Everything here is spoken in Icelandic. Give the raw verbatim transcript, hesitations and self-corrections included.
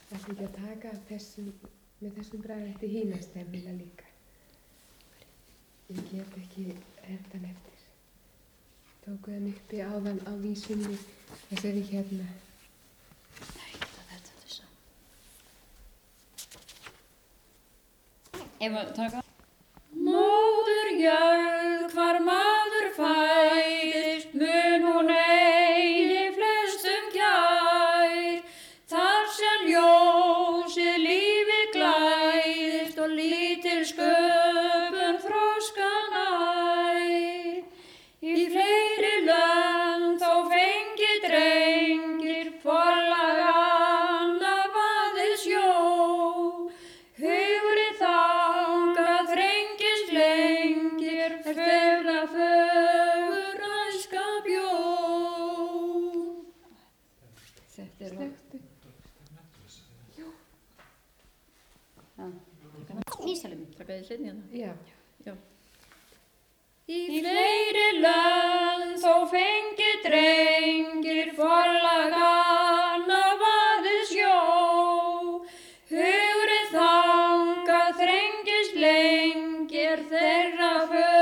ætla ekki að taka þessum, með þessum bragðrætti hína stefnina líka. Ég get ekki hendan eftir. Tóku hann uppi áðan á vísunni, þessari hérna. Nei, það er þetta þess að. Ef að taka. Móður jörð, hvar maður fæðist, mun hún eigi flestum kær. Þar sem ljósið lífi glæðist og lítil sköpun þroska nær. Í fleiri lönd þó fengi drengir forlaga annað vaðið sjó. Hugurinn þangað þrengist lengir, fögla fögur æska bjó. Þetta er Slökktu. Nýstalum, taka þið hlinni hérna. Já. Já. Í fleiri lönd þó fengi drengir forlaga annað vaðið sjó. Hugurinn þangað þrengist lengir, þeirra fögur